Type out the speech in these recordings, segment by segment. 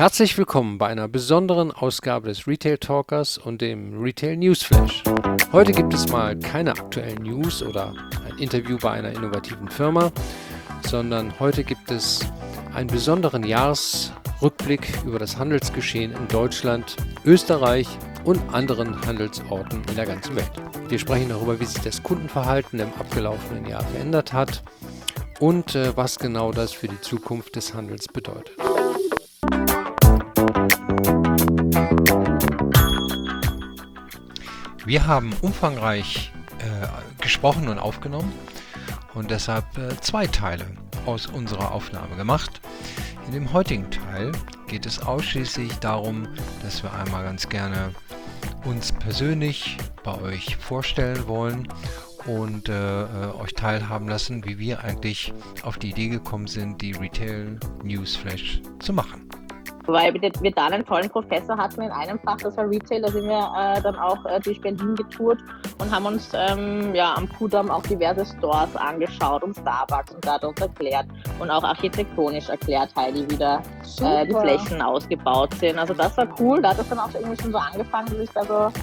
Herzlich willkommen bei einer besonderen Ausgabe des Retail Talkers und dem Retail Newsflash. Heute gibt es mal keine aktuellen News oder ein Interview bei einer innovativen Firma, sondern heute gibt es einen besonderen Jahresrückblick über das Handelsgeschehen in Deutschland, Österreich und anderen Handelsorten in der ganzen Welt. Wir sprechen darüber, wie sich das Kundenverhalten im abgelaufenen Jahr verändert hat und was genau das für die Zukunft des Handels bedeutet. Wir haben umfangreich gesprochen und aufgenommen und deshalb zwei Teile aus unserer Aufnahme gemacht. In dem heutigen Teil geht es ausschließlich darum, dass wir einmal ganz gerne uns persönlich bei euch vorstellen wollen und euch teilhaben lassen, wie wir eigentlich auf die Idee gekommen sind, die Retail Newsflash zu machen. Weil wir da einen tollen Professor hatten in einem Fach, das war Retail, da sind wir dann auch durch Berlin getourt und haben uns am Kudamm auch diverse Stores angeschaut und Starbucks und da hat uns erklärt und auch architektonisch erklärt, Heidi, wie da die Flächen ausgebaut sind. Also das war cool, da hat es dann auch irgendwie schon so angefangen, dass ich da so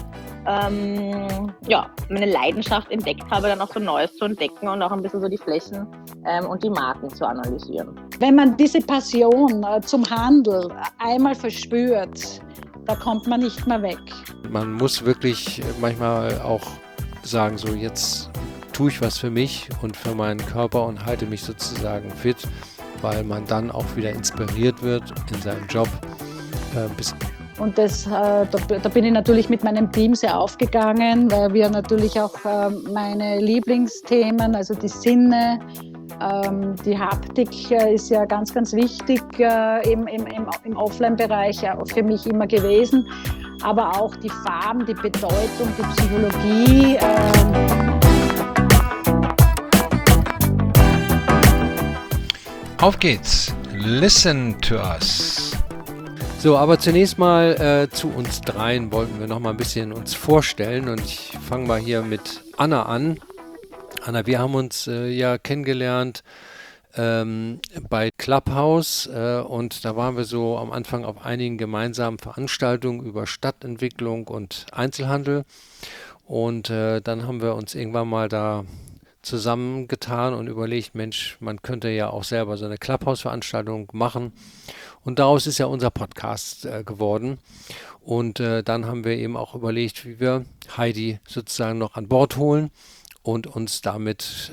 meine Leidenschaft entdeckt habe, dann auch so Neues zu entdecken und auch ein bisschen so die Flächen und die Marken zu analysieren. Wenn man diese Passion zum Handel einmal verspürt, da kommt man nicht mehr weg. Man muss wirklich manchmal auch sagen, so jetzt tue ich was für mich und für meinen Körper und halte mich sozusagen fit, weil man dann auch wieder inspiriert wird in seinem Job. Und da bin ich natürlich mit meinem Team sehr aufgegangen, weil wir natürlich auch meine Lieblingsthemen, also die Sinne, die Haptik ist ja ganz, ganz wichtig im Offline-Bereich für mich immer gewesen, aber auch die Farben, die Bedeutung, die Psychologie. Auf geht's! Listen to us! So, aber zunächst mal zu uns dreien wollten wir noch mal ein bisschen uns vorstellen und ich fange mal hier mit Anna an. Anna, wir haben uns kennengelernt bei Clubhouse und da waren wir so am Anfang auf einigen gemeinsamen Veranstaltungen über Stadtentwicklung und Einzelhandel und dann haben wir uns irgendwann mal da zusammengetan und überlegt, Mensch, man könnte ja auch selber so eine Clubhouse-Veranstaltung machen. Und daraus ist ja unser Podcast geworden. Und dann haben wir eben auch überlegt, wie wir Heidi sozusagen noch an Bord holen und uns damit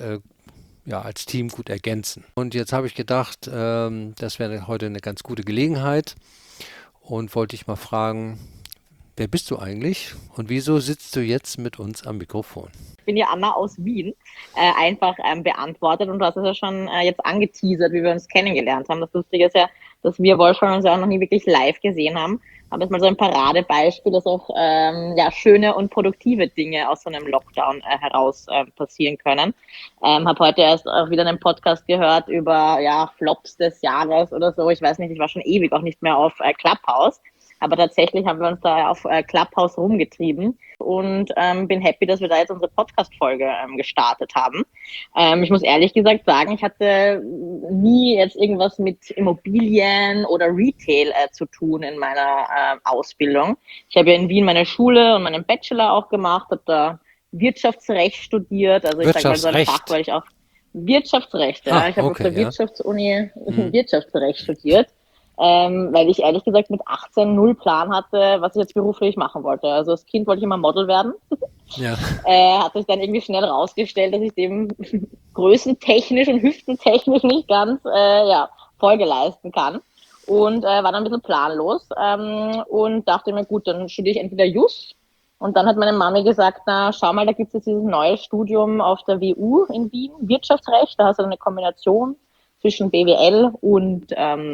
als Team gut ergänzen. Und jetzt habe ich gedacht, das wäre heute eine ganz gute Gelegenheit und wollte dich mal fragen, wer bist du eigentlich und wieso sitzt du jetzt mit uns am Mikrofon? Ich bin ja Anna aus Wien, einfach beantwortet und du hast es ja schon jetzt angeteasert, wie wir uns kennengelernt haben. Das Lustige ist ja, dass wir Wolfgang uns ja auch noch nie wirklich live gesehen haben. Aber jetzt mal so ein Paradebeispiel, dass auch schöne und produktive Dinge aus so einem Lockdown heraus passieren können. Habe heute erst auch wieder einen Podcast gehört über Flops des Jahres oder so. Ich weiß nicht, ich war schon ewig auch nicht mehr auf Clubhouse. Aber tatsächlich haben wir uns da auf Clubhouse rumgetrieben und bin happy, dass wir da jetzt unsere Podcast-Folge gestartet haben. Ich muss ehrlich gesagt sagen, ich hatte nie jetzt irgendwas mit Immobilien oder Retail zu tun in meiner Ausbildung. Ich habe ja in Wien meine Schule und meinen Bachelor auch gemacht, habe da Wirtschaftsrecht studiert. Also ich sage mal so ein Fach, weil ich auch Wirtschaftsrecht, ich habe auf der Wirtschaftsuni Wirtschaftsrecht studiert. Weil ich ehrlich gesagt mit 18 null Plan hatte, was ich jetzt beruflich machen wollte. Also als Kind wollte ich immer Model werden. Ja. Hat sich dann irgendwie schnell rausgestellt, dass ich dem größentechnisch und hüftentechnisch nicht ganz Folge leisten kann. Und war dann ein bisschen planlos und dachte mir, gut, dann studiere ich entweder Jus. Und dann hat meine Mami gesagt, na schau mal, da gibt es jetzt dieses neue Studium auf der WU in Wien, Wirtschaftsrecht. Da hast du eine Kombination zwischen BWL und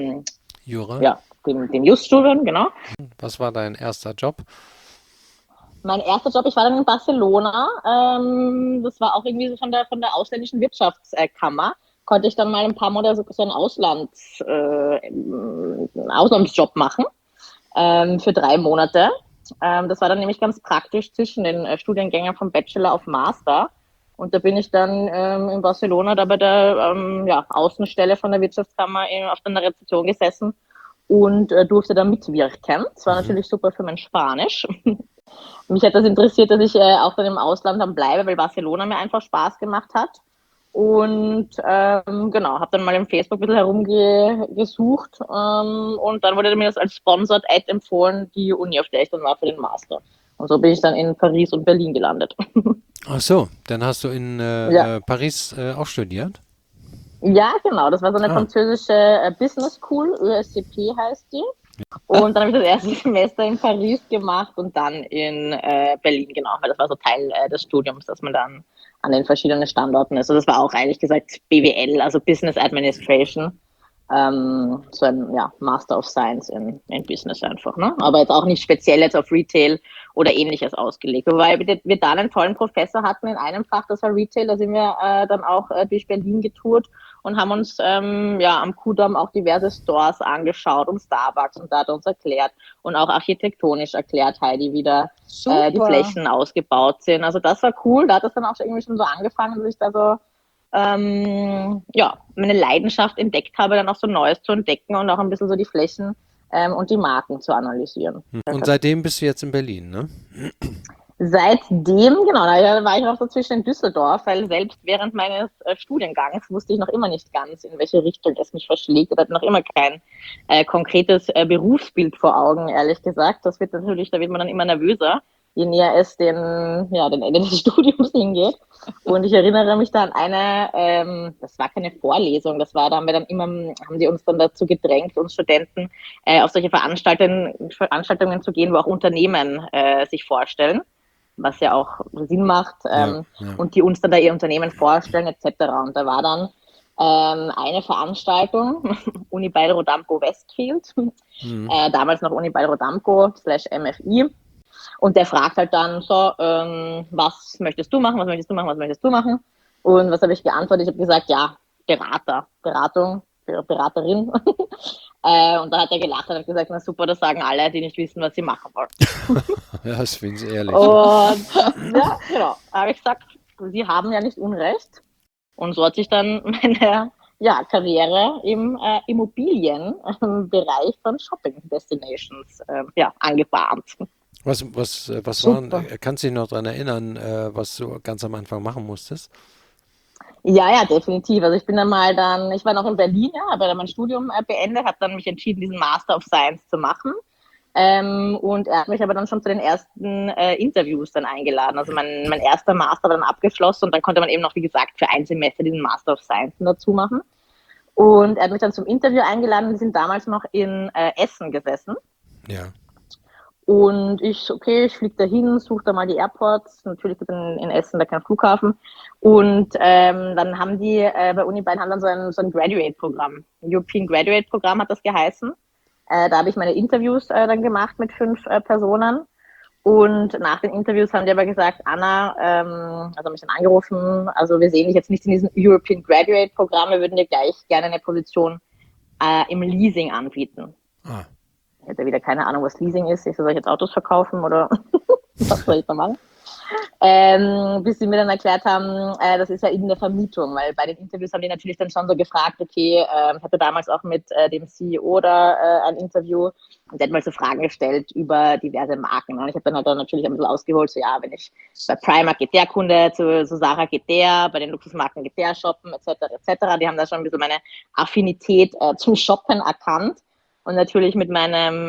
Jura? Ja, dem Just-Studium, genau. Was war dein erster Job? Mein erster Job, ich war dann in Barcelona. Das war auch irgendwie so von der ausländischen Wirtschaftskammer. Konnte ich dann mal ein paar Monate so einen Auslandsjob machen für 3 Monate. Das war dann nämlich ganz praktisch zwischen den Studiengängen vom Bachelor auf Master. Und da bin ich dann in Barcelona da bei der Außenstelle von der Wirtschaftskammer auf der Rezeption gesessen und durfte da mitwirken. Das war natürlich super für mein Spanisch. Mich hat das interessiert, dass ich auch dann im Ausland dann bleibe, weil Barcelona mir einfach Spaß gemacht hat. Und genau, habe dann mal im Facebook ein bisschen herumgesucht und dann wurde mir das als Sponsored Ad empfohlen, die Uni, auf der ich dann war für den Master. Und so bin ich dann in Paris und Berlin gelandet. Ach so, dann hast du in Ja. Paris auch studiert? Ja, genau. Das war so eine Ah, französische Business School, ESCP heißt die. Und dann habe ich das erste Semester in Paris gemacht und dann in Berlin, genau, weil das war so Teil des Studiums, dass man dann an den verschiedenen Standorten ist. Also das war auch ehrlich gesagt BWL, also Business Administration. So ein Master of Science in Business einfach. Ne? Aber jetzt auch nicht speziell jetzt auf Retail oder ähnliches ausgelegt. Wobei wir da einen tollen Professor hatten in einem Fach, das war Retail, da sind wir dann auch durch Berlin getourt und haben uns am Kudamm auch diverse Stores angeschaut und Starbucks und da hat er uns erklärt und auch architektonisch erklärt, Heidi, wie da die Flächen ausgebaut sind. Also das war cool, da hat das dann auch irgendwie schon so angefangen, dass ich da so meine Leidenschaft entdeckt habe, dann auch so Neues zu entdecken und auch ein bisschen so die Flächen und die Marken zu analysieren. und seitdem bist du jetzt in Berlin, ne? Seitdem, genau, da war ich auch so zwischen in Düsseldorf, weil selbst während meines Studiengangs wusste ich noch immer nicht ganz, in welche Richtung es mich verschlägt. Ich hatte noch immer kein konkretes Berufsbild vor Augen, ehrlich gesagt. Das wird natürlich, da wird man dann immer nervöser, je näher es den Ende des Studiums hingeht. Und ich erinnere mich da an eine, das war keine Vorlesung, da haben die uns dann dazu gedrängt, uns Studenten auf solche Veranstaltungen zu gehen, wo auch Unternehmen sich vorstellen, was ja auch Sinn macht, und die uns dann da ihr Unternehmen vorstellen etc. Und da war dann eine Veranstaltung, Uni Bayreuth-Rodamco Westfield, damals noch Uni Bayreuth-Rodamco /MFI. Und der fragt halt dann so, was möchtest du machen, was möchtest du machen, was möchtest du machen? Und was habe ich geantwortet? Ich habe gesagt, ja, Beraterin. Und da hat er gelacht und hat gesagt, na super, das sagen alle, die nicht wissen, was sie machen wollen. Ja, das finde ich ehrlich. Und ja, genau, habe ich gesagt, sie haben ja nicht Unrecht. Und so hat sich dann meine Karriere im Immobilienbereich von Shopping Destinations angebahnt. Was waren, kannst du dich noch daran erinnern, was du ganz am Anfang machen musstest? Ja, definitiv. Also ich war noch in Berlin, habe dann mein Studium beendet, habe dann mich entschieden, diesen Master of Science zu machen. Und er hat mich aber dann schon zu den ersten Interviews dann eingeladen. Also mein erster Master war dann abgeschlossen und dann konnte man eben noch, wie gesagt, für ein Semester diesen Master of Science dazu machen. Und er hat mich dann zum Interview eingeladen. Wir sind damals noch in Essen gesessen. Ja. Und ich fliege da hin, suche da mal die Airports. Natürlich gibt es in Essen da keinen Flughafen. Und dann haben die bei Unibail haben dann so ein Graduate-Programm. European Graduate-Programm hat das geheißen. Da habe ich meine Interviews dann gemacht mit 5 Personen. Und nach den Interviews haben die aber gesagt, Anna, also haben mich dann angerufen, also wir sehen dich jetzt nicht in diesem European Graduate-Programm, wir würden dir gleich gerne eine Position im Leasing anbieten. Ah. Ich hätte wieder keine Ahnung, was Leasing ist. Soll ich jetzt Autos verkaufen oder was soll ich da machen? Bis sie mir dann erklärt haben, das ist ja in der Vermietung, weil bei den Interviews haben die natürlich dann schon so gefragt, okay, ich hatte damals auch mit dem CEO da ein Interview und der hat mal so Fragen gestellt über diverse Marken. Und ich habe dann halt natürlich ein bisschen ausgeholt, so ja, wenn ich bei Primark geht der Kunde, zu Zara geht der, bei den Luxusmarken geht der shoppen, etc., etc. Die haben da schon ein bisschen meine Affinität zum Shoppen erkannt. Und natürlich mit meinem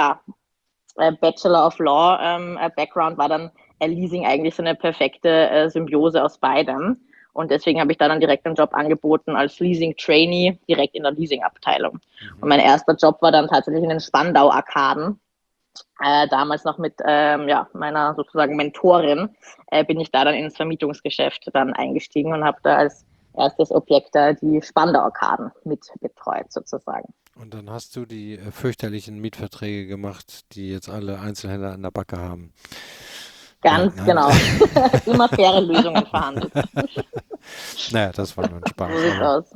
Bachelor of Law Background war dann Leasing eigentlich so eine perfekte Symbiose aus beidem. Und deswegen habe ich da dann direkt einen Job angeboten als Leasing-Trainee direkt in der Leasing-Abteilung. Und mein erster Job war dann tatsächlich in den Spandau-Arkaden. Damals noch mit meiner sozusagen Mentorin bin ich da dann ins Vermietungsgeschäft dann eingestiegen und habe da als erstes Objekt da die Spandau-Arkaden mit betreut sozusagen. Und dann hast du die fürchterlichen Mietverträge gemacht, die jetzt alle Einzelhändler an der Backe haben. Ganz genau. Immer faire Lösungen verhandelt. Naja, das war nur ein Spaß. So sieht's aus.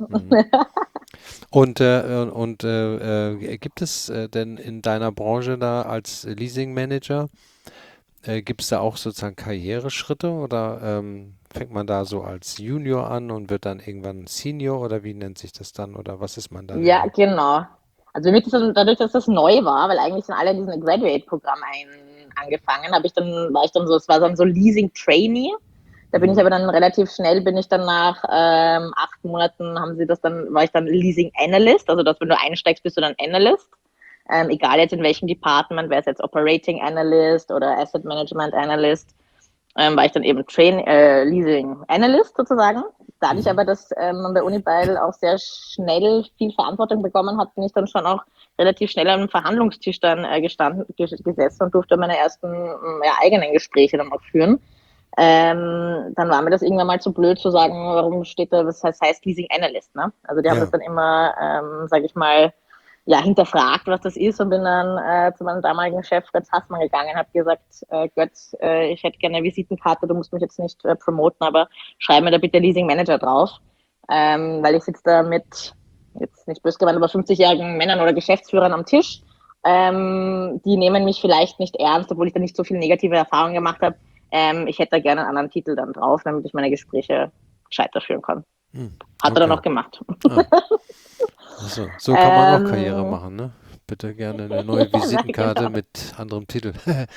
Und gibt es denn in deiner Branche da als Leasing Manager, gibt es da auch sozusagen Karriereschritte oder fängt man da so als Junior an und wird dann irgendwann Senior oder wie nennt sich das dann oder was ist man dann? Ja, genau. Also mir dadurch, dass das neu war, weil eigentlich sind alle in diesem Graduate-Programm angefangen, war ich dann so, es war dann so Leasing Trainee. Da bin ich aber dann relativ schnell, bin ich dann nach 8 Monaten, war ich dann Leasing Analyst, also dass wenn du einsteigst, bist du dann Analyst. Egal jetzt in welchem Department, wäre es jetzt Operating Analyst oder Asset Management Analyst, war ich dann eben Leasing Analyst sozusagen. Dadurch aber, dass man bei Unibail auch sehr schnell viel Verantwortung bekommen hat, bin ich dann schon auch relativ schnell am Verhandlungstisch dann gesessen und durfte meine ersten eigenen Gespräche dann auch führen. Dann war mir das irgendwann mal zu blöd zu sagen, warum steht da, was heißt Leasing Analyst, ne? Also die haben das dann immer, sage ich mal, hinterfragt, was das ist, und bin dann zu meinem damaligen Chef Fritz Hassmann gegangen und habe gesagt, Götz, ich hätte gerne eine Visitenkarte, du musst mich jetzt nicht promoten, aber schreib mir da bitte Leasing Manager drauf, weil ich sitze da mit, jetzt nicht böse gemeint, aber 50-jährigen Männern oder Geschäftsführern am Tisch, die nehmen mich vielleicht nicht ernst, obwohl ich da nicht so viele negative Erfahrungen gemacht habe. Ich hätte da gerne einen anderen Titel dann drauf, damit ich meine Gespräche gescheiter führen kann. Hat er dann auch gemacht. Also, so kann man auch Karriere machen, ne? Bitte gerne eine neue Visitenkarte mit anderem Titel.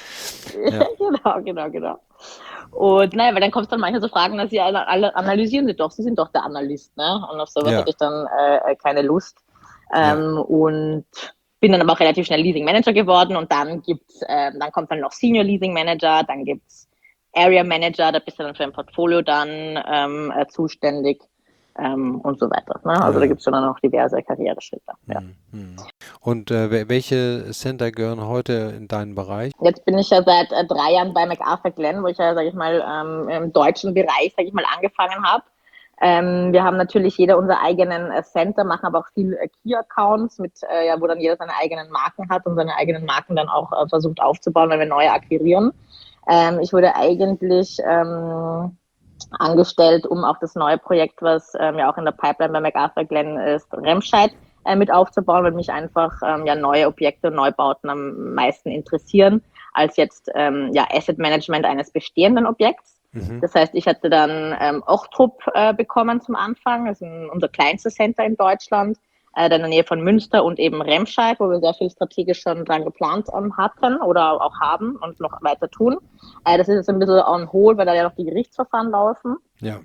Genau. Und naja, weil dann kommst du dann manchmal so Fragen, dass sie alle analysieren sie doch, sie sind doch der Analyst, ne? Und auf sowas hatte ich dann keine Lust. Und bin dann aber auch relativ schnell Leasing Manager geworden, und dann kommt dann noch Senior Leasing Manager, dann gibt's Area Manager, da bist du dann für ein Portfolio dann zuständig. Und so weiter. Ne? Also da gibt es schon noch diverse Karriereschritte. Ja. Und welche Center gehören heute in deinen Bereich? Jetzt bin ich ja seit 3 Jahren bei McArthurGlen, wo ich ja, sage ich mal, im deutschen Bereich, sage ich mal, angefangen habe. Wir haben natürlich jeder unsere eigenen Center, machen aber auch viel Key-Accounts, wo dann jeder seine eigenen Marken hat und seine eigenen Marken dann auch versucht aufzubauen, wenn wir neue akquirieren. Ich wurde eigentlich angestellt, um auch das neue Projekt, was ja auch in der Pipeline bei McArthurGlen ist, Remscheid mit aufzubauen, weil mich einfach neue Objekte und Neubauten am meisten interessieren, als jetzt Asset Management eines bestehenden Objekts. Das heißt, ich hatte dann Ochtrup bekommen zum Anfang, das ist unser kleinstes Center in Deutschland, in der Nähe von Münster, und eben Remscheid, wo wir sehr viel strategisch schon dran geplant hatten oder auch haben und noch weiter tun. Das ist jetzt ein bisschen on hold, weil da ja noch die Gerichtsverfahren laufen. Ja.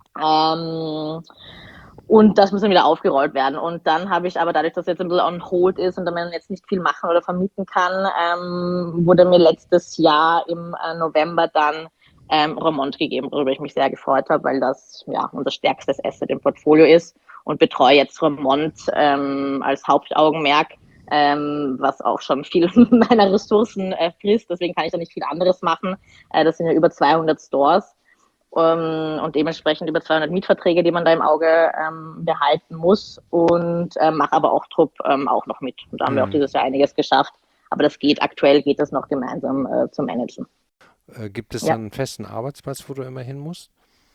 Und das muss dann wieder aufgerollt werden. Und dann habe ich aber, dadurch, dass jetzt ein bisschen on hold ist und man jetzt nicht viel machen oder vermieten kann, wurde mir letztes Jahr im November dann Remont gegeben, worüber ich mich sehr gefreut habe, weil das unser stärkstes Asset im Portfolio ist, und betreue jetzt Remont als Hauptaugenmerk, was auch schon viel meiner Ressourcen frisst. Deswegen kann ich da nicht viel anderes machen. Das sind ja über 200 Stores und dementsprechend über 200 Mietverträge, die man da im Auge behalten muss, und mache aber auch Trupp auch noch mit. Und da haben wir auch dieses Jahr einiges geschafft. Aber aktuell geht das noch gemeinsam zu managen. Gibt es dann einen festen Arbeitsplatz, wo du immer hin musst?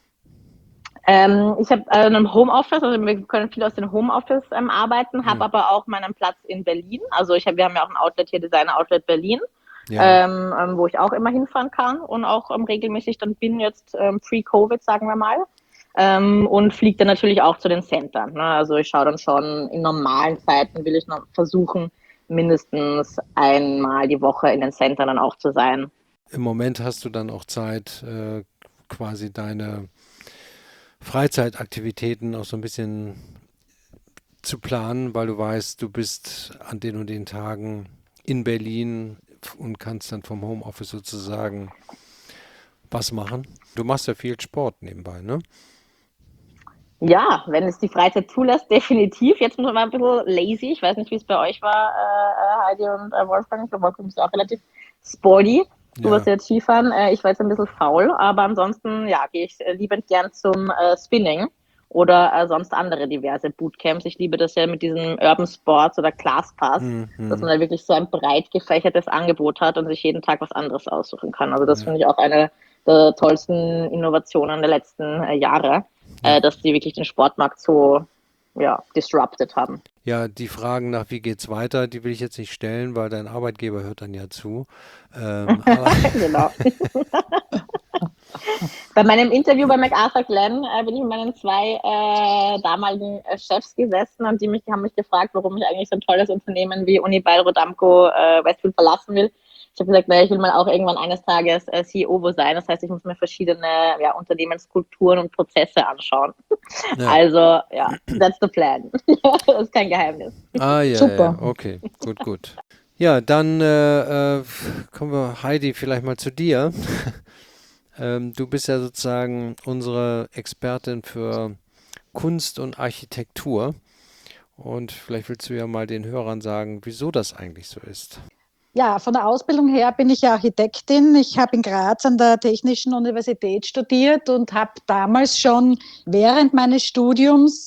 Ich habe einen Homeoffice, also wir können viel aus dem Homeoffice arbeiten, habe aber auch meinen Platz in Berlin. Also wir haben ja auch ein Outlet hier, Designer Outlet Berlin, wo ich auch immer hinfahren kann und auch regelmäßig dann bin, jetzt pre-Covid, sagen wir mal. Und fliege dann natürlich auch zu den Centern. Ne? Also ich schaue dann schon, in normalen Zeiten will ich noch versuchen, mindestens einmal die Woche in den Centern dann auch zu sein. Im Moment hast du dann auch Zeit, quasi deine Freizeitaktivitäten auch so ein bisschen zu planen, weil du weißt, du bist an den und den Tagen in Berlin und kannst dann vom Homeoffice sozusagen was machen. Du machst ja viel Sport nebenbei, ne? Ja, wenn es die Freizeit zulässt, definitiv. Jetzt muss man ein bisschen lazy. Ich weiß nicht, wie es bei euch war, Heidi und Wolfgang. Ich glaube, Wolfgang ist auch relativ sporty. Du warst jetzt Skifahren. Ich war jetzt ein bisschen faul, aber ansonsten, gehe ich liebend gern zum Spinning oder sonst andere diverse Bootcamps. Ich liebe das ja mit diesen Urban Sports oder ClassPass, dass man da wirklich so ein breit gefächertes Angebot hat und sich jeden Tag was anderes aussuchen kann. Also das finde ich auch eine der tollsten Innovationen der letzten Jahre, dass die wirklich den Sportmarkt so disrupted haben. Ja, die Fragen nach wie geht's weiter, die will ich jetzt nicht stellen, weil dein Arbeitgeber hört dann ja zu. Genau. Bei meinem Interview bei MacArthur Glen bin ich mit meinen zwei damaligen Chefs gesessen und haben mich gefragt, warum ich eigentlich so ein tolles Unternehmen wie Unibail Rodamco Westfield verlassen will. Ich habe gesagt, naja, ich will mal auch irgendwann eines Tages CEO sein. Das heißt, ich muss mir verschiedene Unternehmenskulturen und Prozesse anschauen. Ja. Also, ja, that's the plan. Das ist kein Geheimnis. Ah, ja, Super. ja, okay, gut. Ja, dann kommen wir, Heidi, vielleicht mal zu dir. Du bist ja sozusagen unsere Expertin für Kunst und Architektur. Und vielleicht willst du ja mal den Hörern sagen, wieso das eigentlich so ist. Ja, von der Ausbildung her bin ich ja Architektin. Ich habe in Graz an der Technischen Universität studiert und habe damals schon während meines Studiums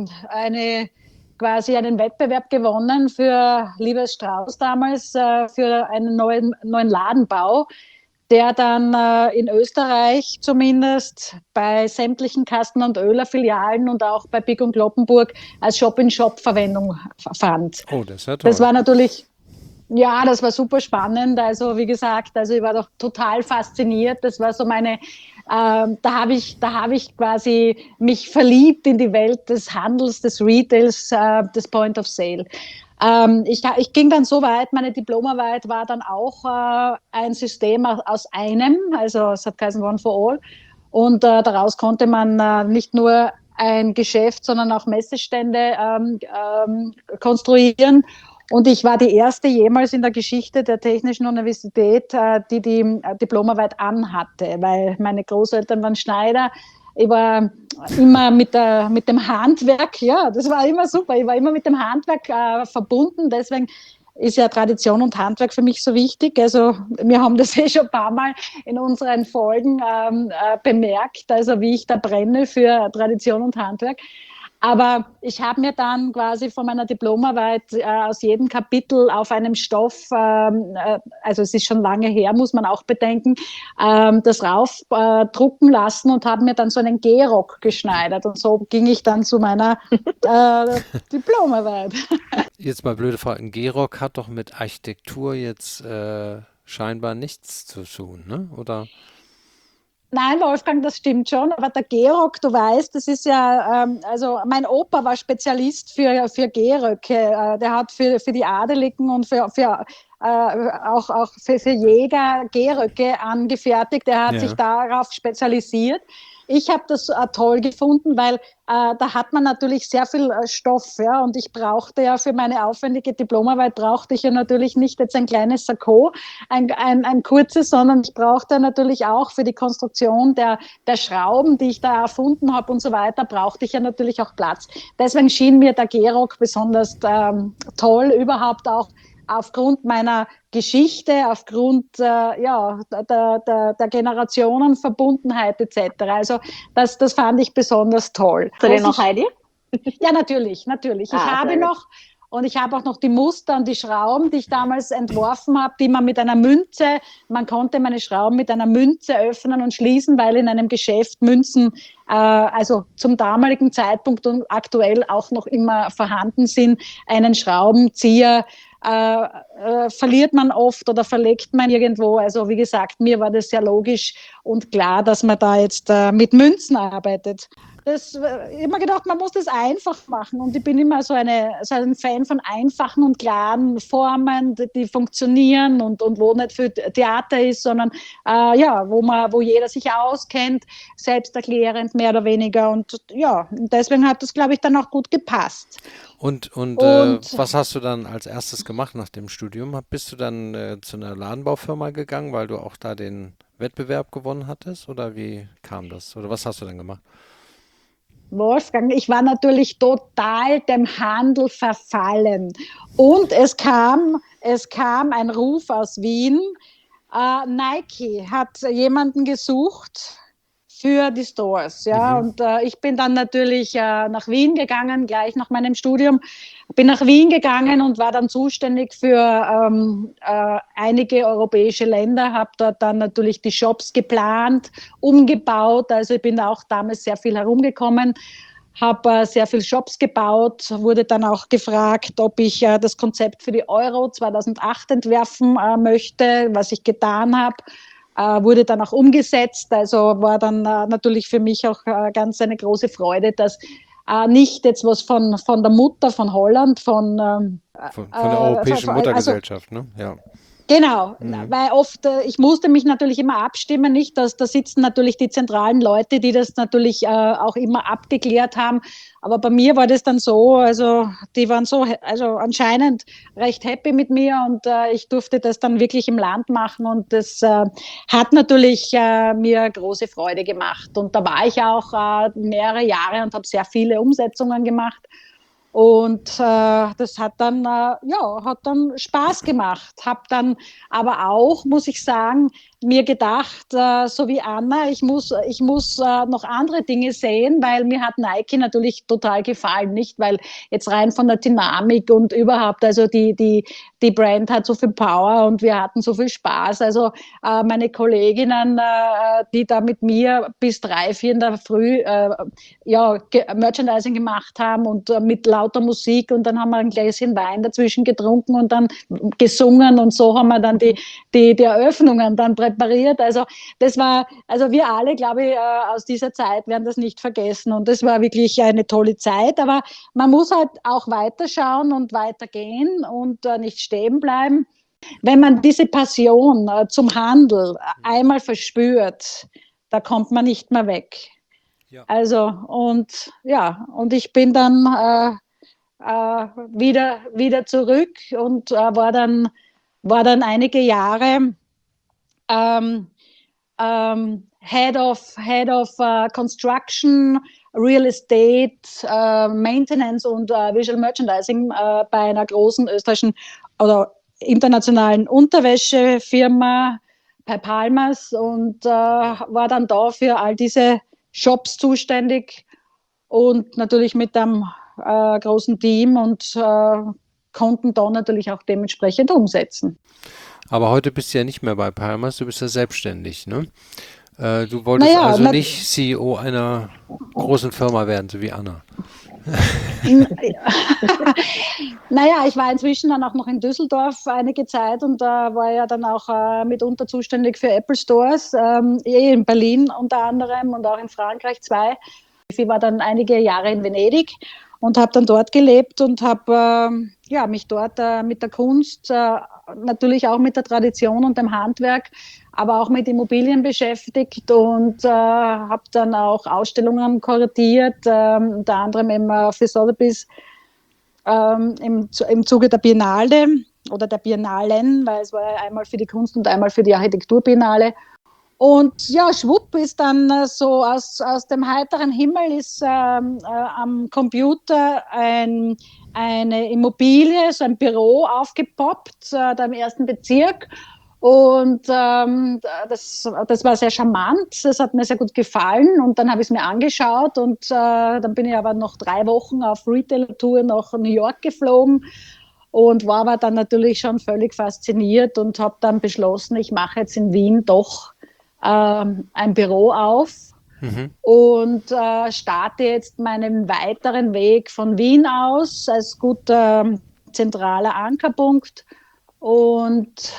quasi einen Wettbewerb gewonnen für Liebes Strauß damals für einen neuen Ladenbau, der dann in Österreich zumindest bei sämtlichen Kasten- und Oehler-Filialen und auch bei Big und Kloppenburg als Shop-in-Shop Verwendung fand. Oh, das ist ja toll. Das war natürlich, ja, das war super spannend. Also wie gesagt, ich war doch total fasziniert. Das war so meine, da habe ich quasi mich verliebt in die Welt des Handels, des Retails, des Point of Sale. Ich ging dann so weit, meine Diplomarbeit war dann auch ein System aus einem, also es hat geheißen One for All. Und daraus konnte man nicht nur ein Geschäft, sondern auch Messestände konstruieren. Und ich war die erste jemals in der Geschichte der Technischen Universität, die Diplomarbeit anhatte, weil meine Großeltern waren Schneider. Ich war immer mit dem Handwerk, ja, das war immer super. Ich war immer mit dem Handwerk verbunden. Deswegen ist ja Tradition und Handwerk für mich so wichtig. Also wir haben das schon ein paar Mal in unseren Folgen bemerkt, also wie ich da brenne für Tradition und Handwerk. Aber ich habe mir dann quasi von meiner Diplomarbeit aus jedem Kapitel auf einem Stoff, also es ist schon lange her, muss man auch bedenken, das raufdrucken lassen und habe mir dann so einen Gehrock geschneidert. Und so ging ich dann zu meiner Diplomarbeit. Jetzt mal blöde Frage, ein Gehrock hat doch mit Architektur jetzt scheinbar nichts zu tun, ne? Oder? Nein, Wolfgang, das stimmt schon, aber der Gehrock, du weißt, das ist ja, also mein Opa war Spezialist für Gehröcke, der hat für die Adeligen und auch für Jäger Gehröcke angefertigt, der hat sich darauf spezialisiert. Ich habe das toll gefunden, weil da hat man natürlich sehr viel Stoff, ja, und ich brauchte ja für meine aufwendige Diplomarbeit brauchte ich ja natürlich nicht jetzt ein kleines Sakko, ein kurzes, sondern ich brauchte natürlich auch für die Konstruktion der Schrauben, die ich da erfunden habe und so weiter, brauchte ich ja natürlich auch Platz. Deswegen schien mir der Gehrock besonders toll, überhaupt auch aufgrund meiner Geschichte, aufgrund der Generationenverbundenheit etc. Also das fand ich besonders toll. Hast du den noch, Heidi? Ja, natürlich. Ich habe noch, und ich habe auch noch die Muster und die Schrauben, die ich damals entworfen habe, die man mit einer Münze, man konnte meine Schrauben mit einer Münze öffnen und schließen, weil in einem Geschäft Münzen, also zum damaligen Zeitpunkt und aktuell auch noch immer vorhanden sind, einen Schraubenzieher verliert man oft oder verlegt man irgendwo. Also wie gesagt, mir war das sehr logisch und klar, dass man da jetzt mit Münzen arbeitet. Immer gedacht, man muss das einfach machen und ich bin immer so ein Fan von einfachen und klaren Formen, die funktionieren und wo nicht viel Theater ist, sondern wo jeder sich auskennt, selbsterklärend mehr oder weniger und ja, deswegen hat das, glaube ich, dann auch gut gepasst. Und was hast du dann als erstes gemacht nach dem Studium? Bist du dann zu einer Ladenbaufirma gegangen, weil du auch da den Wettbewerb gewonnen hattest? Oder wie kam das? Oder was hast du dann gemacht? Wolfgang, ich war natürlich total dem Handel verfallen. Und es kam ein Ruf aus Wien. Nike hat jemanden gesucht für die Stores, ja. Und ich bin dann natürlich nach Wien gegangen, gleich nach meinem Studium. Bin nach Wien gegangen und war dann zuständig für einige europäische Länder, habe dort dann natürlich die Shops geplant, umgebaut. Also ich bin auch damals sehr viel herumgekommen, habe sehr viele Shops gebaut, wurde dann auch gefragt, ob ich das Konzept für die Euro 2008 entwerfen möchte, was ich getan habe. wurde dann auch umgesetzt. Also war dann natürlich für mich auch ganz eine große Freude, dass nicht jetzt was von der Mutter von Holland, Von der Europäischen also Muttergesellschaft, ne? Ja. genau, Mhm. weil oft, ich musste mich natürlich immer abstimmen, nicht, dass da sitzen natürlich die zentralen Leute, die das natürlich auch immer abgeklärt haben, aber bei mir war das dann so, also die waren so, also anscheinend recht happy mit mir und ich durfte das dann wirklich im Land machen und das hat natürlich mir große Freude gemacht und da war ich auch mehrere Jahre und habe sehr viele Umsetzungen gemacht. Und das hat dann Spaß gemacht. Habe dann aber auch, muss ich sagen, mir gedacht, so wie Anna, ich muss noch andere Dinge sehen, weil mir hat Nike natürlich total gefallen, nicht? Weil jetzt rein von der Dynamik und überhaupt, also die Brand hat so viel Power und wir hatten so viel Spaß. Also meine Kolleginnen, die da mit mir bis 3, 4 in der Früh Merchandising gemacht haben und mit lauter Musik und dann haben wir ein Gläschen Wein dazwischen getrunken und dann gesungen und so haben wir dann die Eröffnungen dann präpariert. Also das war, also wir alle, glaube ich, aus dieser Zeit werden das nicht vergessen und das war wirklich eine tolle Zeit, aber man muss halt auch weiterschauen und weitergehen und nicht stehen bleiben. Wenn man diese Passion zum Handel einmal verspürt, da kommt man nicht mehr weg. Ja. Also und ich bin dann wieder zurück und war dann einige Jahre ähm, Head of Construction, Real Estate, Maintenance und Visual Merchandising bei einer großen österreichischen oder internationalen Unterwäschefirma bei Palmas und war dann da für all diese Shops zuständig und natürlich mit einem großen Team und konnten da natürlich auch dementsprechend umsetzen. Aber heute bist du ja nicht mehr bei Palmas, du bist ja selbstständig, ne? Du wolltest Naja, also nicht CEO einer großen Firma werden, so wie Anna. naja, ich war inzwischen dann auch noch in Düsseldorf einige Zeit und da war ja dann auch mitunter zuständig für Apple Stores, in Berlin unter anderem und auch in Frankreich 2. Ich war dann einige Jahre in Venedig und habe dann dort gelebt und habe mich dort mit der Kunst, natürlich auch mit der Tradition und dem Handwerk, aber auch mit Immobilien beschäftigt und habe dann auch Ausstellungen kuratiert, unter anderem eben für Sotheby's im Zuge der Biennale oder der Biennalen, weil es war ja einmal für die Kunst und einmal für die Architekturbiennale. Und ja, schwupp ist dann so aus dem heiteren Himmel ist am Computer eine Immobilie, so ein Büro aufgepoppt, da im 1. Bezirk. Und das war sehr charmant, das hat mir sehr gut gefallen. Und dann habe ich es mir angeschaut und dann bin ich aber noch 3 Wochen auf Retail-Tour nach New York geflogen und war aber dann natürlich schon völlig fasziniert und habe dann beschlossen, ich mache jetzt in Wien doch ein Büro auf und starte jetzt meinen weiteren Weg von Wien aus als guter zentraler Ankerpunkt und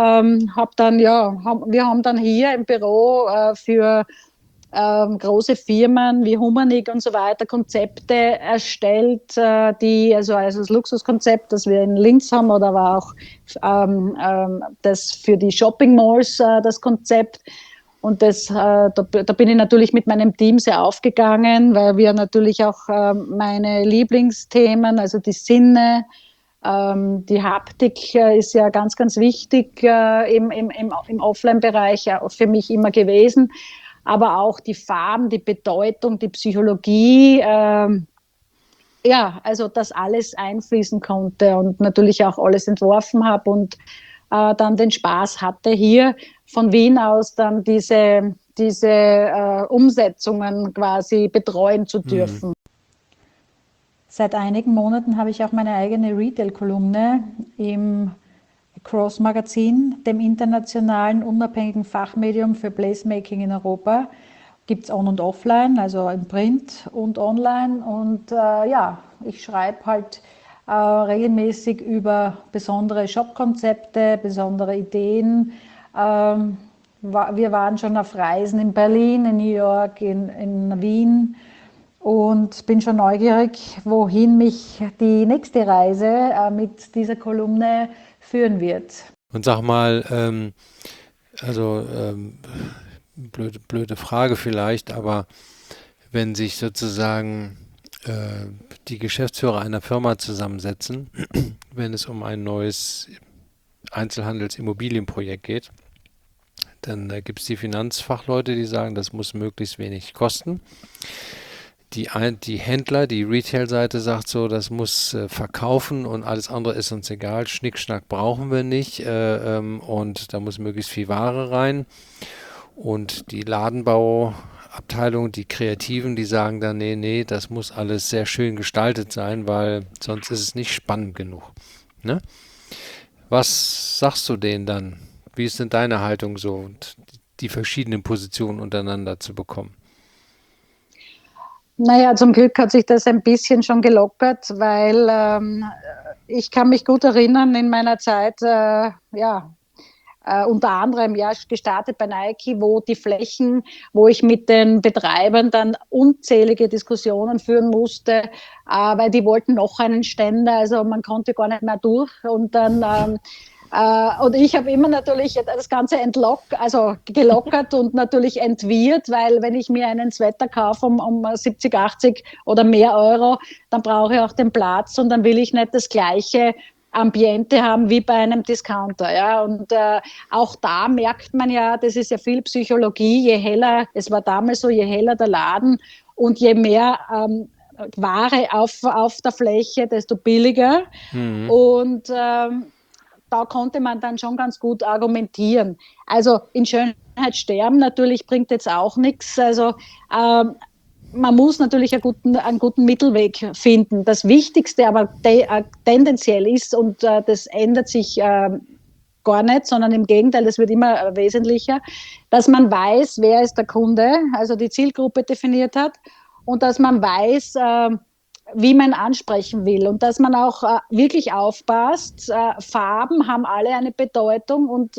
wir haben dann hier im Büro für große Firmen wie Humanik und so weiter Konzepte erstellt, also das Luxuskonzept, das wir in Linz haben, oder war auch das für die Shopping Malls das Konzept. Und da bin ich natürlich mit meinem Team sehr aufgegangen, weil wir natürlich auch meine Lieblingsthemen, also die Sinne, die Haptik ist ja ganz, ganz wichtig im Offline-Bereich für mich immer gewesen, aber auch die Farben, die Bedeutung, die Psychologie, also dass alles einfließen konnte und natürlich auch alles entworfen habe und dann den Spaß hatte, hier von Wien aus dann diese Umsetzungen quasi betreuen zu dürfen. Seit einigen Monaten habe ich auch meine eigene Retail-Kolumne im Cross Magazin, dem internationalen unabhängigen Fachmedium für Placemaking in Europa. Gibt es on- und offline, also im Print und online. Und ich schreibe halt regelmäßig über besondere Shop-Konzepte, besondere Ideen, wir waren schon auf Reisen in Berlin, in New York, in Wien und bin schon neugierig, wohin mich die nächste Reise mit dieser Kolumne führen wird. Und sag mal, blöde Frage vielleicht, aber wenn sich sozusagen die Geschäftsführer einer Firma zusammensetzen, wenn es um ein neues Einzelhandelsimmobilienprojekt geht, dann gibt es die Finanzfachleute, die sagen, das muss möglichst wenig kosten. Die Händler, die Retail-Seite sagt so, das muss verkaufen und alles andere ist uns egal. Schnickschnack brauchen wir nicht und da muss möglichst viel Ware rein. Und die Ladenbauabteilung, die Kreativen, die sagen dann, nee, das muss alles sehr schön gestaltet sein, weil sonst ist es nicht spannend genug. Ne? Was sagst du denen dann? Wie ist denn deine Haltung so und die verschiedenen Positionen untereinander zu bekommen? Naja, zum Glück hat sich das ein bisschen schon gelockert, weil ich kann mich gut erinnern, in meiner Zeit, unter anderem gestartet bei Nike, wo die Flächen, wo ich mit den Betreibern dann unzählige Diskussionen führen musste, weil die wollten noch einen Ständer, also man konnte gar nicht mehr durch und dann und ich habe immer natürlich das Ganze gelockert und natürlich entwirrt, weil wenn ich mir einen Sweater kaufe um 70, 80 oder mehr Euro, dann brauche ich auch den Platz und dann will ich nicht das gleiche Ambiente haben wie bei einem Discounter. Ja? Und auch da merkt man ja, das ist ja viel Psychologie, je heller, es war damals so, je heller der Laden und je mehr Ware auf der Fläche, desto billiger. Mhm. Und da konnte man dann schon ganz gut argumentieren. Also in Schönheit sterben natürlich bringt jetzt auch nichts. Also man muss natürlich einen guten Mittelweg finden. Das Wichtigste aber tendenziell ist, und das ändert sich gar nicht, sondern im Gegenteil, das wird immer wesentlicher, dass man weiß, wer ist der Kunde, also die Zielgruppe definiert hat und dass man weiß, wie man ansprechen will und dass man auch wirklich aufpasst. Farben haben alle eine Bedeutung und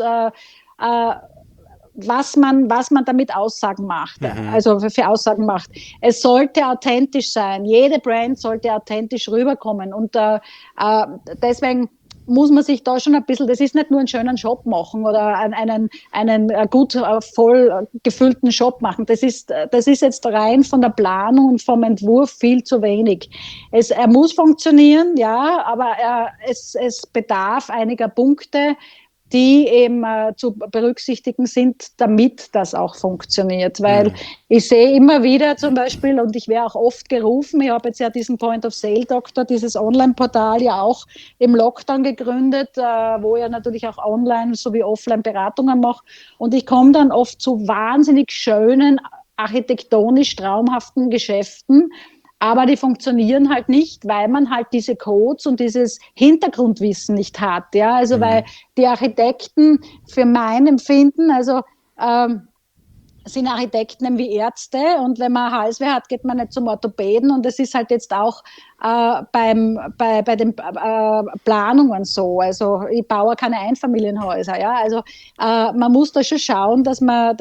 was man damit Aussagen macht, also für Aussagen macht. Es sollte authentisch sein. Jede Brand sollte authentisch rüberkommen und deswegen muss man sich da schon ein bisschen, das ist nicht nur einen schönen Shop machen oder einen gut voll gefüllten Shop machen. Das ist jetzt rein von der Planung und vom Entwurf viel zu wenig. Er muss funktionieren, ja, aber es bedarf einiger Punkte, die eben zu berücksichtigen sind, damit das auch funktioniert. Weil ich sehe immer wieder zum Beispiel, und ich werde auch oft gerufen, ich habe jetzt ja diesen Point-of-Sale-Doktor, dieses Online-Portal ja auch im Lockdown gegründet, wo ich natürlich auch online sowie offline Beratungen mache. Und ich komme dann oft zu wahnsinnig schönen, architektonisch traumhaften Geschäften, aber die funktionieren halt nicht, weil man halt diese Codes und dieses Hintergrundwissen nicht hat. Ja? Also weil die Architekten für mein Empfinden, also sind Architekten wie Ärzte und wenn man Halsweh hat, geht man nicht zum Orthopäden und das ist halt jetzt auch bei den Planungen so. Also ich baue keine Einfamilienhäuser. Ja? Also man muss da schon schauen, dass man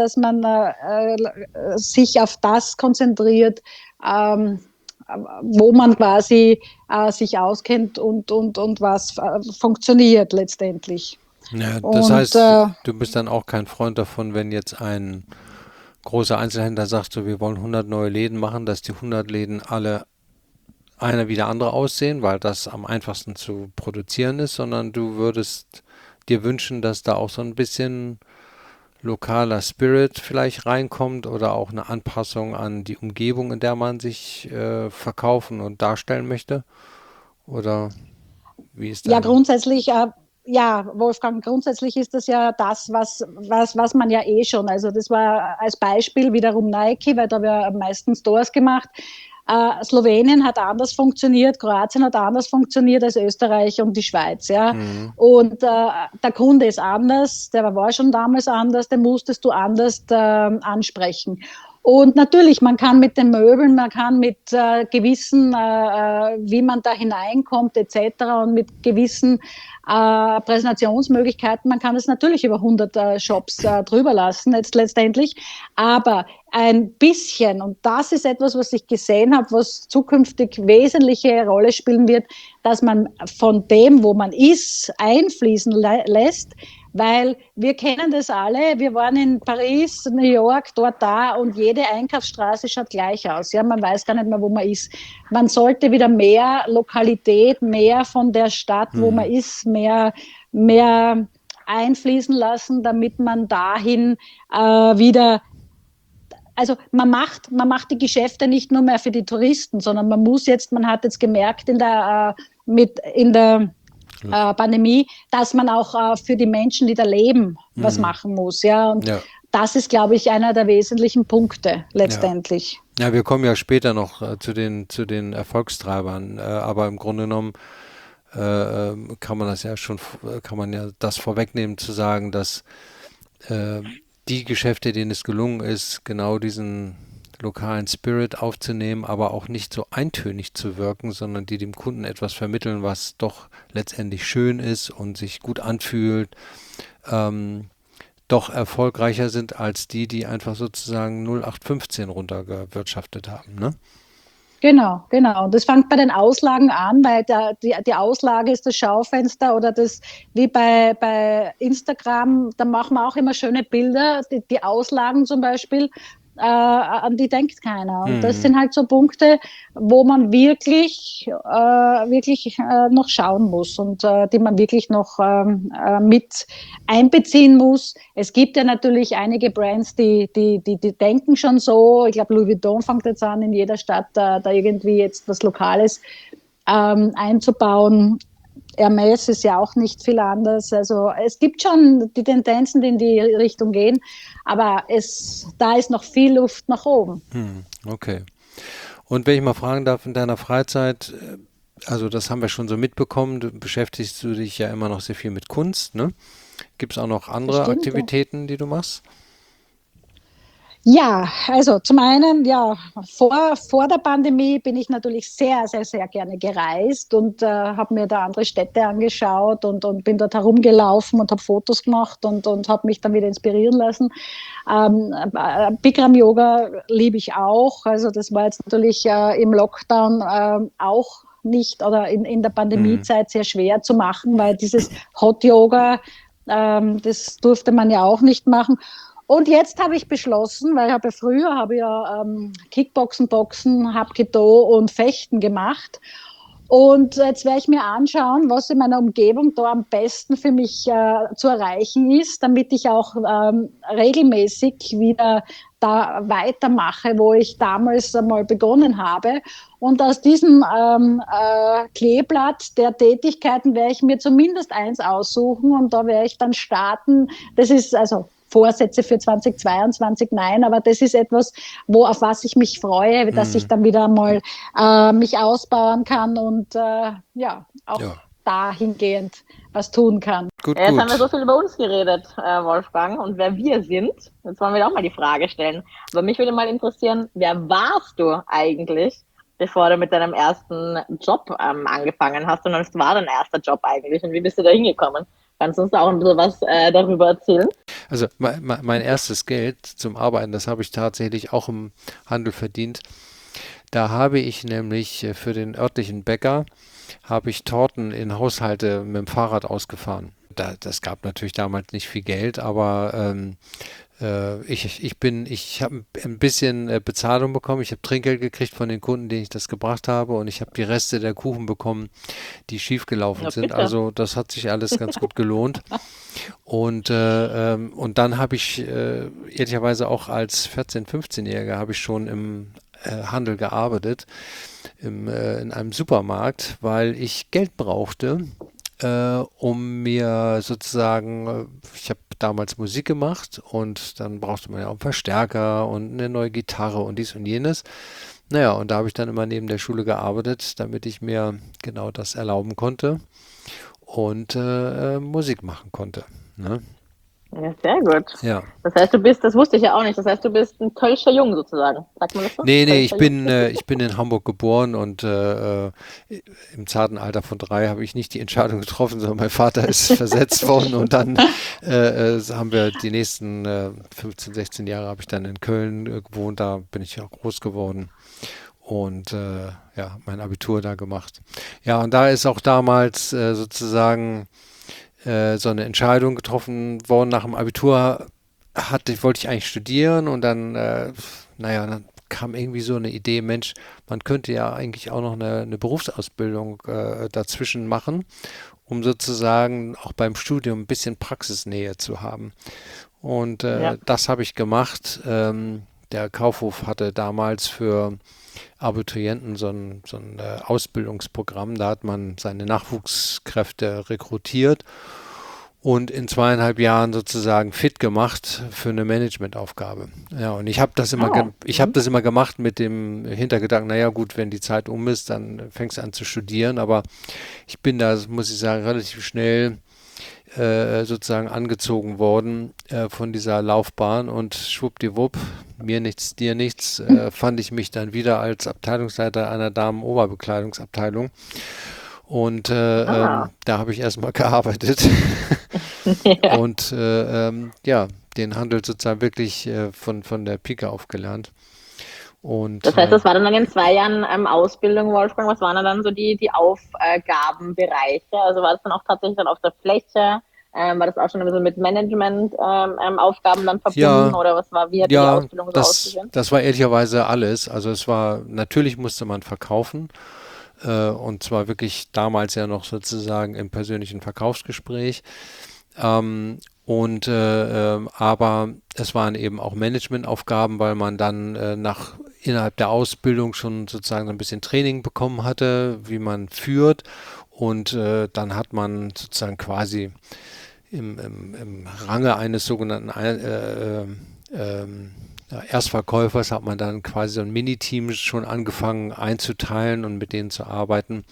sich auf das konzentriert, wo man quasi sich auskennt und was funktioniert letztendlich. Ja, das heißt, du bist dann auch kein Freund davon, wenn jetzt ein großer Einzelhändler sagt, so, wir wollen 100 neue Läden machen, dass die 100 Läden alle einer wie der andere aussehen, weil das am einfachsten zu produzieren ist, sondern du würdest dir wünschen, dass da auch so ein bisschen lokaler Spirit vielleicht reinkommt oder auch eine Anpassung an die Umgebung, in der man sich verkaufen und darstellen möchte? Oder wie ist das? Ja, grundsätzlich, Wolfgang, grundsätzlich ist das ja das, was man ja eh schon, also das war als Beispiel wiederum Nike, weil da haben wir am meisten Stores gemacht. Slowenien hat anders funktioniert, Kroatien hat anders funktioniert als Österreich und die Schweiz. Ja? Und der Kunde ist anders, der war schon damals anders, den musstest du anders ansprechen. Und natürlich, man kann mit den Möbeln, man kann mit gewissen, wie man da hineinkommt etc. und mit gewissen Präsentationsmöglichkeiten, man kann es natürlich über 100 Shops drüber lassen jetzt letztendlich, aber ein bisschen, und das ist etwas, was ich gesehen habe, was zukünftig wesentliche Rolle spielen wird, dass man von dem, wo man ist, einfließen lässt, weil wir kennen das alle, wir waren in Paris, New York, dort, da und jede Einkaufsstraße schaut gleich aus. Ja, man weiß gar nicht mehr, wo man ist. Man sollte wieder mehr Lokalität, mehr von der Stadt, wo man ist, mehr einfließen lassen, damit man dahin wieder, also man macht die Geschäfte nicht nur mehr für die Touristen, sondern man hat jetzt gemerkt in der Pandemie, dass man auch für die Menschen, die da leben, was machen muss. Ja, und das ist, glaube ich, einer der wesentlichen Punkte letztendlich. Ja, wir kommen ja später noch zu den Erfolgstreibern, aber im Grunde genommen kann man das vorwegnehmen, zu sagen, dass die Geschäfte, denen es gelungen ist, genau diesen lokalen Spirit aufzunehmen, aber auch nicht so eintönig zu wirken, sondern die dem Kunden etwas vermitteln, was doch letztendlich schön ist und sich gut anfühlt, doch erfolgreicher sind als die einfach sozusagen 0815 runtergewirtschaftet haben, ne? Genau. Und das fängt bei den Auslagen an, weil die Auslage ist das Schaufenster oder das, wie bei Instagram, da machen wir auch immer schöne Bilder, die Auslagen zum Beispiel, an die denkt keiner. Und das sind halt so Punkte, wo man wirklich noch schauen muss und die man wirklich noch mit einbeziehen muss. Es gibt ja natürlich einige Brands, die denken schon so. Ich glaube, Louis Vuitton fängt jetzt an, in jeder Stadt da irgendwie jetzt was Lokales einzubauen. Hermes ist ja auch nicht viel anders. Also es gibt schon die Tendenzen, die in die Richtung gehen, aber da ist noch viel Luft nach oben. Okay. Und wenn ich mal fragen darf, in deiner Freizeit, also das haben wir schon so mitbekommen, beschäftigst du dich ja immer noch sehr viel mit Kunst, ne? Gibt es auch noch andere Aktivitäten, die du machst? Ja, also zum einen, vor der Pandemie bin ich natürlich sehr, sehr, sehr gerne gereist und habe mir da andere Städte angeschaut und bin dort herumgelaufen und habe Fotos gemacht und habe mich dann wieder inspirieren lassen. Bikram Yoga liebe ich auch. Also das war jetzt natürlich im Lockdown auch nicht oder in der Pandemiezeit sehr schwer zu machen, weil dieses Hot Yoga, das durfte man ja auch nicht machen. Und jetzt habe ich beschlossen, weil früher habe ich Kickboxen, Boxen, Hapkido und Fechten gemacht. Und jetzt werde ich mir anschauen, was in meiner Umgebung da am besten für mich zu erreichen ist, damit ich auch regelmäßig wieder da weitermache, wo ich damals einmal begonnen habe. Und aus diesem Kleeblatt der Tätigkeiten werde ich mir zumindest eins aussuchen und da werde ich dann starten. Das ist also Vorsätze für 2022, nein, aber das ist etwas, auf was ich mich freue, dass ich dann wieder mal mich ausbauen kann und dahingehend was tun kann. Gut. Jetzt haben wir so viel über uns geredet, Wolfgang, und wer wir sind. Jetzt wollen wir auch mal die Frage stellen. Aber mich würde mal interessieren, wer warst du eigentlich, bevor du mit deinem ersten Job angefangen hast? Und was war dein erster Job eigentlich und wie bist du da hingekommen? Kannst du uns da auch ein bisschen was darüber erzählen? Also mein erstes Geld zum Arbeiten, das habe ich tatsächlich auch im Handel verdient. Da habe ich nämlich für den örtlichen Bäcker, habe ich Torten in Haushalte mit dem Fahrrad ausgefahren. Das gab natürlich damals nicht viel Geld, aber ich habe ein bisschen Bezahlung bekommen. Ich habe Trinkgeld gekriegt von den Kunden, denen ich das gebracht habe, und ich habe die Reste der Kuchen bekommen, die schief gelaufen sind. Also das hat sich alles ganz gut gelohnt. Und dann habe ich ehrlicherweise auch als 14-, 15-Jähriger habe ich schon im Handel gearbeitet, in einem Supermarkt, weil ich Geld brauchte, um mir sozusagen, ich habe damals Musik gemacht und dann brauchte man ja auch einen Verstärker und eine neue Gitarre und dies und jenes. Naja, und da habe ich dann immer neben der Schule gearbeitet, damit ich mir genau das erlauben konnte und Musik machen konnte, ne? Ja, sehr gut. Ja. Das heißt, du bist, das wusste ich ja auch nicht, das heißt, du bist ein Kölscher Jung sozusagen. Sagt man das so? Nee, Kölscher Jung? ich bin in Hamburg geboren und im zarten Alter von 3 habe ich nicht die Entscheidung getroffen, sondern mein Vater ist versetzt worden und dann haben wir die nächsten 15, 16 Jahre habe ich dann in Köln gewohnt, da bin ich auch groß geworden und ja, mein Abitur da gemacht. Ja, und da ist auch damals sozusagen so eine Entscheidung getroffen worden nach dem Abitur wollte ich eigentlich studieren und dann, naja, dann kam irgendwie so eine Idee, Mensch, man könnte ja eigentlich auch noch eine Berufsausbildung dazwischen machen, um sozusagen auch beim Studium ein bisschen Praxisnähe zu haben. Und Ja. das habe ich gemacht. Der Kaufhof hatte damals für Abiturienten so ein Ausbildungsprogramm, da hat man seine Nachwuchskräfte rekrutiert und in 2,5 Jahren sozusagen fit gemacht für eine Managementaufgabe. Ja, und ich habe das immer, ich habe das immer gemacht mit dem Hintergedanken, naja gut, wenn die Zeit um ist, dann fängst du an zu studieren, aber ich bin da, muss ich sagen, relativ schnell sozusagen angezogen worden von dieser Laufbahn und schwuppdiwupp, mir nichts, dir nichts, fand ich mich dann wieder als Abteilungsleiter einer Damen-Oberbekleidungsabteilung. Und da habe ich erstmal gearbeitet Ja. und ja, den Handel sozusagen wirklich von der Pike auf gelernt. Und Das heißt, das war dann in den 2 Jahren Ausbildung, Wolfgang. Was waren dann so die Aufgabenbereiche? Also war das dann auch tatsächlich dann auf der Fläche? War das auch schon ein bisschen mit Management-Aufgaben dann verbunden? ja, Oder wie hat die ja, Ausbildung so das, ausgesehen? das war ehrlicherweise alles. Also es war, natürlich musste man verkaufen. Und zwar wirklich damals ja noch sozusagen im persönlichen Verkaufsgespräch. Aber es waren eben auch Managementaufgaben, weil man dann innerhalb der Ausbildung schon sozusagen ein bisschen Training bekommen hatte, wie man führt. Und dann hat man sozusagen quasi im Range eines sogenannten Erstverkäufers hat man dann quasi so ein Miniteam schon angefangen einzuteilen und mit denen zu arbeiten.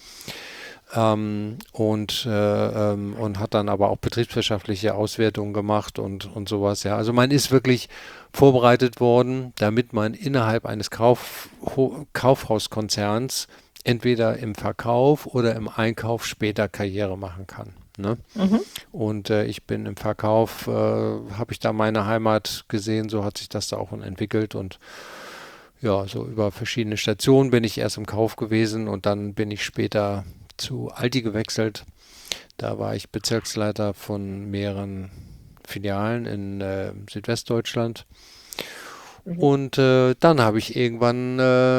Und hat dann aber auch betriebswirtschaftliche Auswertungen gemacht und sowas. Ja, also man ist wirklich vorbereitet worden, damit man innerhalb eines Kaufhauskonzerns entweder im Verkauf oder im Einkauf später Karriere machen kann. Ne? Mhm. Und ich bin im Verkauf, habe ich da meine Heimat gesehen, so hat sich das da auch entwickelt und ja, so über verschiedene Stationen bin ich erst im Kauf gewesen und dann bin ich später zu Aldi gewechselt. Da war ich Bezirksleiter von mehreren Filialen in Südwestdeutschland. Mhm. Und dann habe ich irgendwann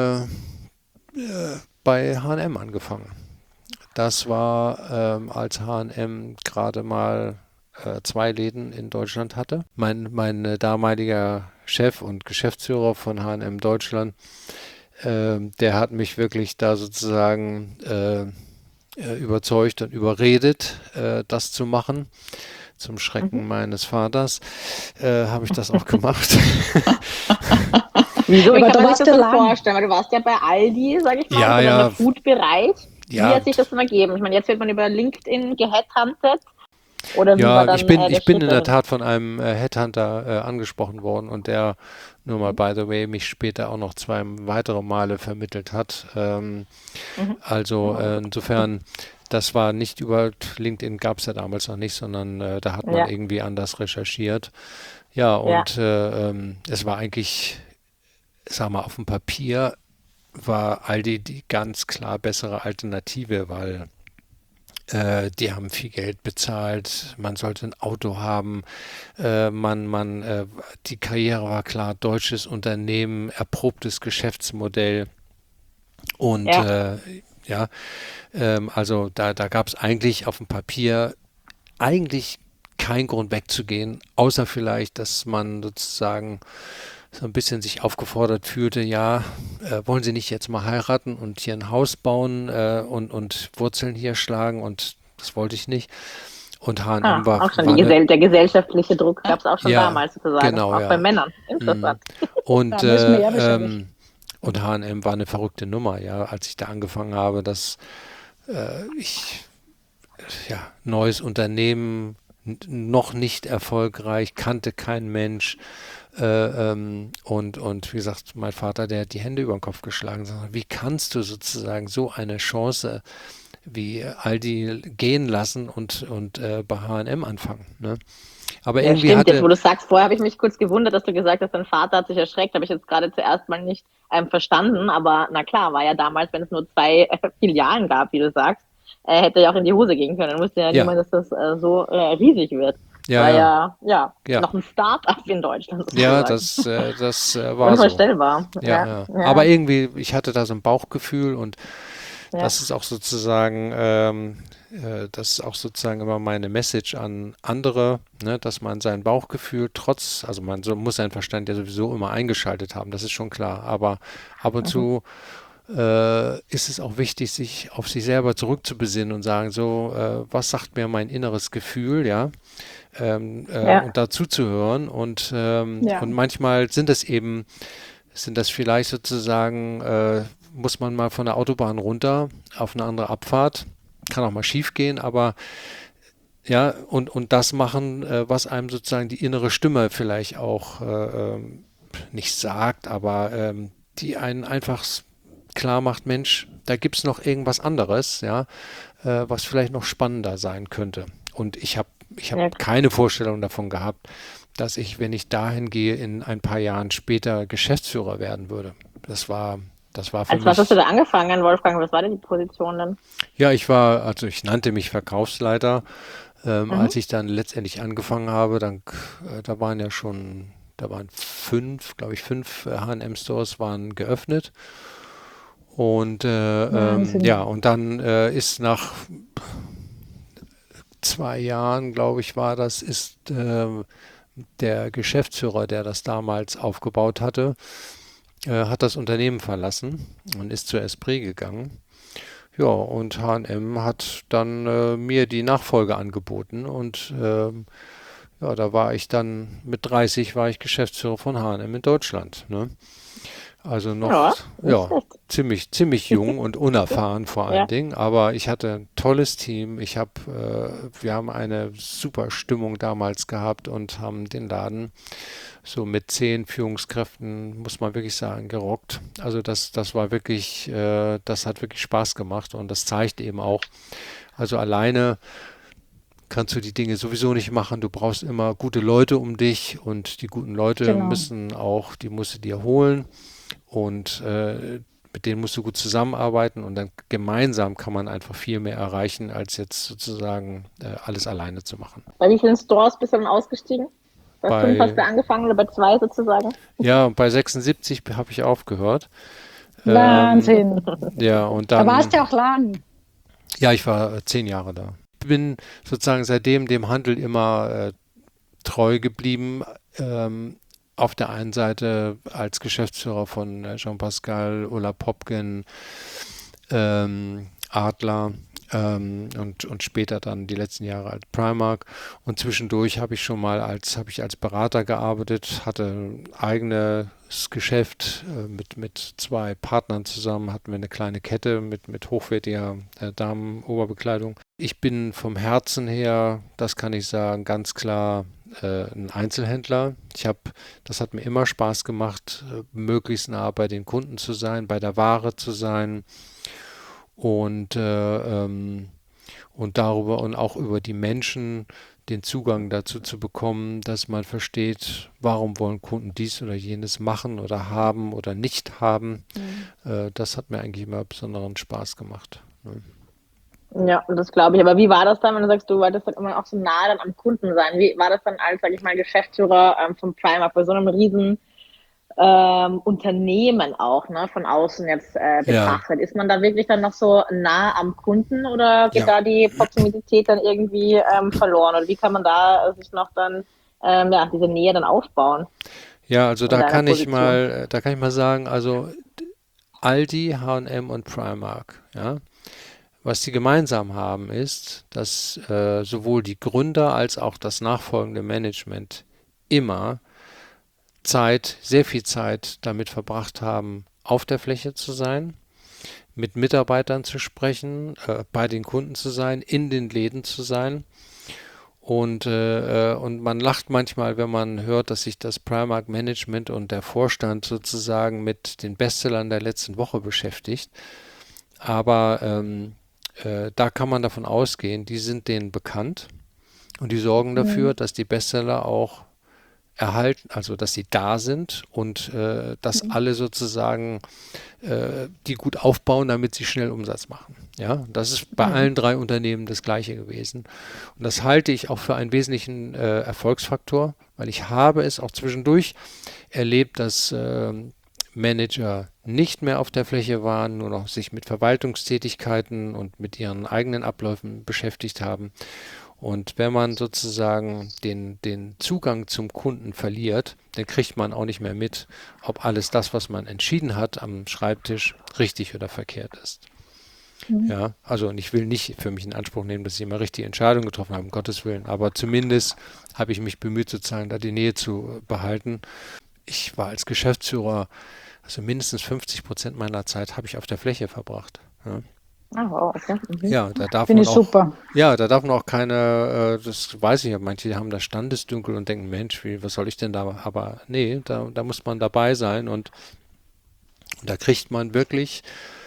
bei H&M angefangen. Das war, als H&M gerade mal 2 Läden in Deutschland hatte. Mein damaliger Chef und Geschäftsführer von H&M Deutschland, der hat mich wirklich da sozusagen überzeugt und überredet, das zu machen. Zum Schrecken Mhm. meines Vaters habe ich das auch gemacht. Wieso? Ja, Wie aber kann da man sich warst das du so lang. vorstellen? Weil du warst ja bei Aldi, sage ich mal, Ja, so dann der ja, Food-Bereich. Wie ja, hat sich das dann ergeben? Ich meine, jetzt wird man über LinkedIn geheadhuntet. Oder wie war ja, ich dann bin, der ich bin Schritt in der dahin? Tat von einem Headhunter angesprochen worden und der, nur mal by the way, mich später auch noch 2 weitere Male vermittelt hat. Mhm. Also Oh, gut. insofern, das war nicht über LinkedIn, gab es ja damals noch nicht, sondern da hat man Ja, irgendwie anders recherchiert. Ja, ja, und es war eigentlich, sag mal, auf dem Papier war Aldi die ganz klar bessere Alternative, weil die haben viel Geld bezahlt, man sollte ein Auto haben, die Karriere war klar, deutsches Unternehmen, erprobtes Geschäftsmodell und ja. ja, also da gab es eigentlich auf dem Papier eigentlich keinen Grund wegzugehen, außer vielleicht, dass man sozusagen so ein bisschen sich aufgefordert fühlte, ja, wollen Sie nicht jetzt mal heiraten und hier ein Haus bauen und Wurzeln hier schlagen und das wollte ich nicht. Und H&M Auch schon war eine, Der gesellschaftliche Druck gab es auch schon ja, damals sozusagen, genau, auch bei ja. Männern. Mm. Interessant. Und, Damals mehr wahrscheinlich. und H&M war eine verrückte Nummer, ja, als ich da angefangen habe, dass ich, ja, neues Unternehmen, noch nicht erfolgreich, kannte kein Mensch. Und wie gesagt, mein Vater, der hat die Hände über den Kopf geschlagen. Sagt, wie kannst du sozusagen so eine Chance wie Aldi gehen lassen und bei H&M anfangen? Ne? Aber Ja, irgendwie stimmt. Jetzt, wo hatte, du sagst, vorher habe ich mich kurz gewundert, dass du gesagt hast, dein Vater hat sich erschreckt. Habe ich jetzt gerade zuerst mal nicht verstanden. Aber na klar, war ja damals, wenn es nur 2 Filialen gab, wie du sagst, hätte ja auch in die Hose gehen können. Dann wusste ja ja, niemand, dass das so riesig wird. ja, War ja, ja ja, noch ein Start-up in Deutschland ja, sozusagen. das war so. Unvorstellbar. Ja, Ja, ja. Aber ja, irgendwie, ich hatte da so ein Bauchgefühl und ja. das ist auch sozusagen, das ist auch sozusagen immer meine Message an andere, ne, dass man sein Bauchgefühl also man muss seinen Verstand ja sowieso immer eingeschaltet haben, das ist schon klar. Aber ab und Mhm. zu ist es auch wichtig, sich auf sich selber zurückzubesinnen und sagen, so, was sagt mir mein inneres Gefühl, ja, Ja, und dazu zu hören. Und Ja. manchmal sind das vielleicht sozusagen, muss man mal von der Autobahn runter auf eine andere Abfahrt. Kann auch mal schief gehen, aber ja, und das machen, was einem sozusagen die innere Stimme vielleicht auch nicht sagt, aber die einen einfach klar macht, Mensch, da gibt es noch irgendwas anderes, ja, was vielleicht noch spannender sein könnte. Und ich hab ja. keine Vorstellung davon gehabt, dass ich, wenn ich dahin gehe, in ein paar Jahren später Geschäftsführer werden würde. Das war für Als was hast du mich, da angefangen, Wolfgang? Was war denn die Position dann? ja, also ich nannte mich Verkaufsleiter. Als Mhm. ich dann letztendlich angefangen habe, da waren glaube ich, 5 H&M-Stores waren geöffnet. Und ja, Wahnsinn. und dann ist nach 2 Jahren, glaube ich, ist der Geschäftsführer, der das damals aufgebaut hatte, hat das Unternehmen verlassen und ist zu Esprit gegangen. Ja, und H&M hat dann mir die Nachfolge angeboten und ja, da war ich dann mit 30 war ich Geschäftsführer von H&M in Deutschland. Ne? Also noch, Ja, nicht ja, schlecht. ziemlich jung und unerfahren vor allen Ja. Dingen, aber ich hatte ein tolles Team. Wir haben eine super Stimmung damals gehabt und haben den Laden so mit 10 Führungskräften, muss man wirklich sagen, gerockt. Also das war wirklich, das hat wirklich Spaß gemacht und das zeigt eben auch, also alleine kannst du die Dinge sowieso nicht machen. Du brauchst immer gute Leute um dich und die guten Leute Genau. die musst du dir holen und mit denen musst du gut zusammenarbeiten und dann gemeinsam kann man einfach viel mehr erreichen, als jetzt sozusagen alles alleine zu machen. Bei wie vielen Stores bist du dann ausgestiegen? Bei 5 hast Bei, du angefangen oder bei 2 sozusagen? ja, bei 76 habe ich aufgehört. Ähm, Wahnsinn. ja, und Da warst dann, du auch lang. ja, ich war 10 Jahre da. Bin sozusagen seitdem dem Handel immer treu geblieben. Ähm, auf der einen Seite als Geschäftsführer von Jean-Pascal, Ulla Popken, Adler und später dann die letzten Jahre als Primark. Und zwischendurch habe ich als Berater gearbeitet, hatte ein eigenes Geschäft mit 2 Partnern zusammen, hatten wir eine kleine Kette mit hochwertiger Damenoberbekleidung. Ich bin vom Herzen her, das kann ich sagen, ganz klar ein Einzelhändler. Das hat mir immer Spaß gemacht, möglichst nah bei den Kunden zu sein, bei der Ware zu sein und, und darüber und auch über die Menschen den Zugang dazu zu bekommen, dass man versteht, warum wollen Kunden dies oder jenes machen oder haben oder nicht haben. Mhm. Das hat mir eigentlich immer besonderen Spaß gemacht. Ne? Ja, das glaube ich. Aber wie war das dann, wenn du sagst, du wolltest dann immer auch so nah dann am Kunden sein? Wie war das dann als, sag ich mal, Geschäftsführer vom Primark bei so einem riesen Unternehmen auch, ne, von außen jetzt Ja, betrachtet? Ist man da wirklich dann noch so nah am Kunden oder geht ja. da die Proximität dann irgendwie verloren? Oder wie kann man da sich noch dann ja, diese Nähe dann aufbauen Ja, also in deiner Position? da kann ich mal sagen, also Aldi, H&M und Primark, ja, was die gemeinsam haben, ist, dass sowohl die Gründer als auch das nachfolgende Management immer sehr viel Zeit damit verbracht haben, auf der Fläche zu sein, mit Mitarbeitern zu sprechen, bei den Kunden zu sein, in den Läden zu sein Und man lacht manchmal, wenn man hört, dass sich das Primark Management und der Vorstand sozusagen mit den Bestsellern der letzten Woche beschäftigt. Aber da kann man davon ausgehen, die sind denen bekannt und die sorgen dafür, dass die Bestseller auch erhalten, also dass sie da sind und dass alle sozusagen die gut aufbauen, damit sie schnell Umsatz machen. Ja, das ist bei allen 3 Unternehmen das Gleiche gewesen. Und das halte ich auch für einen wesentlichen Erfolgsfaktor, weil ich habe es auch zwischendurch erlebt, dass Manager nicht mehr auf der Fläche waren, nur noch sich mit Verwaltungstätigkeiten und mit ihren eigenen Abläufen beschäftigt haben. Und wenn man sozusagen den Zugang zum Kunden verliert, dann kriegt man auch nicht mehr mit, ob alles das, was man entschieden hat am Schreibtisch, richtig oder verkehrt ist. Ja, also und ich will nicht für mich in Anspruch nehmen, dass ich immer richtige Entscheidungen getroffen habe, um Gottes Willen, aber zumindest habe ich mich bemüht, sozusagen da die Nähe zu behalten. Ich war als Geschäftsführer, also mindestens 50% meiner Zeit habe ich auf der Fläche verbracht. Ja. Ah, wow, okay. Ja, da darf Finde man ich auch, super. ja, da darf man auch keine, das weiß ich ja, manche haben das Standesdünkel und denken, Mensch, was soll ich denn da? Aber nee, da muss man dabei sein und da kriegt man wirklich,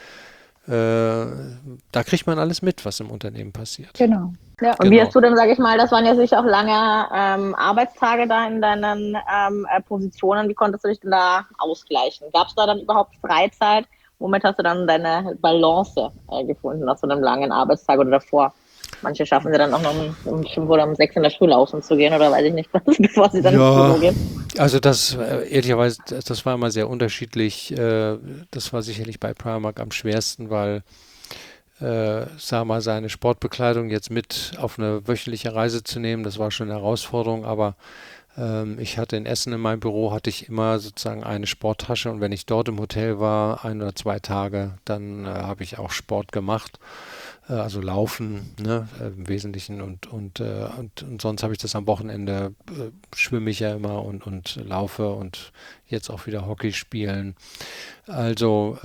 da kriegt man alles mit, was im Unternehmen passiert. Genau. Ja. Und wie hast du denn, sage ich mal, das waren ja sicher auch lange Arbeitstage da in deinen Positionen. Wie konntest du dich denn da ausgleichen? Gab es da dann überhaupt Freizeit? Womit hast du dann deine Balance gefunden nach so einem langen Arbeitstag oder davor? Manche schaffen sie dann auch noch um 5 oder um 6 in der Früh laufen zu gehen oder weiß ich nicht was, bevor sie dann ins Büro gehen. Also das, ehrlicherweise, das war immer sehr unterschiedlich. Das war sicherlich bei Primark am schwersten, weil, sag mal, seine Sportbekleidung jetzt mit auf eine wöchentliche Reise zu nehmen, das war schon eine Herausforderung, aber ich hatte in Essen in meinem Büro, hatte ich immer sozusagen eine Sporttasche und wenn ich dort im Hotel war, 1 oder 2 Tage, dann habe ich auch Sport gemacht, also Laufen, ne, im Wesentlichen und sonst habe ich das am Wochenende, schwimme ich ja immer und laufe und jetzt auch wieder Hockey spielen. Also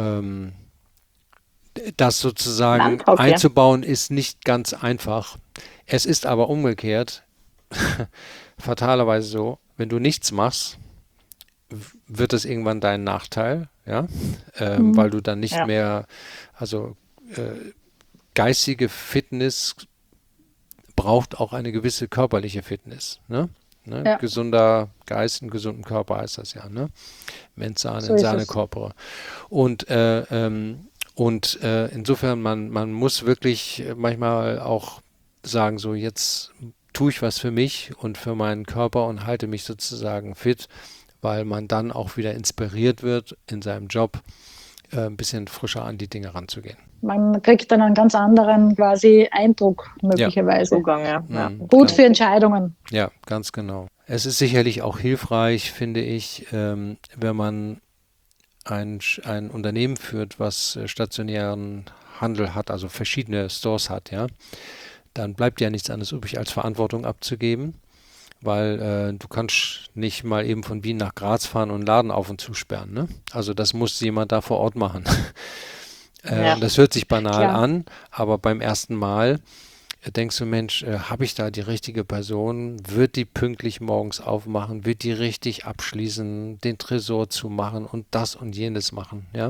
das sozusagen einzubauen ist nicht ganz einfach. Es ist aber umgekehrt fatalerweise so, wenn du nichts machst, wird es irgendwann dein Nachteil, ja, weil du dann nicht mehr, also geistige Fitness braucht auch eine gewisse körperliche Fitness, ne? Ja. Gesunder Geist, einen gesunden Körper heißt das ja, ne? Mens sana in sane corpore. Und insofern, man muss wirklich manchmal auch sagen, so jetzt tue ich was für mich und für meinen Körper und halte mich sozusagen fit, weil man dann auch wieder inspiriert wird, in seinem Job ein bisschen frischer an die Dinge ranzugehen. Man kriegt dann einen ganz anderen quasi Eindruck möglicherweise. Zugang, Gut für Entscheidungen. Ja, ganz genau. Es ist sicherlich auch hilfreich, finde ich, wenn man ein Unternehmen führt, was stationären Handel hat, also verschiedene Stores hat, ja. Dann bleibt ja nichts anderes übrig, als Verantwortung abzugeben, weil du kannst nicht mal eben von Wien nach Graz fahren und einen Laden auf und zusperren, ne? Also das muss jemand da vor Ort machen. Das hört sich banal an, aber beim ersten Mal denkst du, Mensch, habe ich da die richtige Person? Wird die pünktlich morgens aufmachen? Wird die richtig abschließen, den Tresor zumachen und das und jenes machen, ja?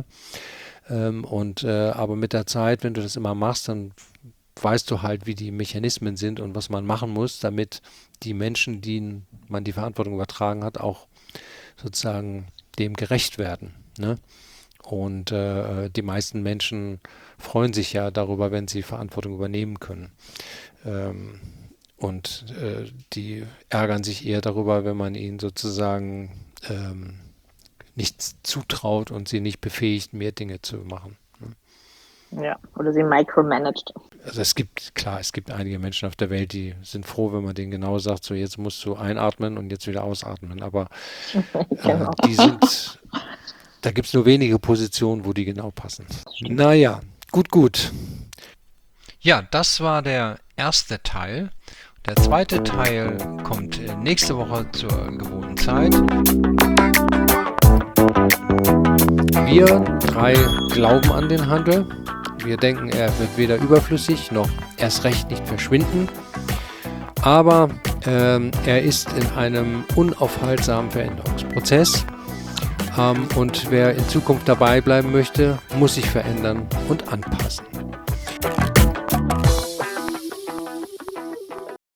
Aber mit der Zeit, wenn du das immer machst, dann weißt du halt, wie die Mechanismen sind und was man machen muss, damit die Menschen, denen man die Verantwortung übertragen hat, auch sozusagen dem gerecht werden, ne? Und die meisten Menschen freuen sich ja darüber, wenn sie Verantwortung übernehmen können. Die ärgern sich eher darüber, wenn man ihnen sozusagen nichts zutraut und sie nicht befähigt, mehr Dinge zu machen. Ja, oder sie micromanagt. Also es gibt einige Menschen auf der Welt, die sind froh, wenn man denen genau sagt, so jetzt musst du einatmen und jetzt wieder ausatmen. Aber genau. Da gibt es nur wenige Positionen, wo die genau passen. Naja, gut. Ja, das war der erste Teil. Der zweite Teil kommt nächste Woche zur gewohnten Zeit. Wir 3 glauben an den Handel. Wir denken, er wird weder überflüssig noch erst recht nicht verschwinden. Aber er ist in einem unaufhaltsamen Veränderungsprozess. Und wer in Zukunft dabei bleiben möchte, muss sich verändern und anpassen.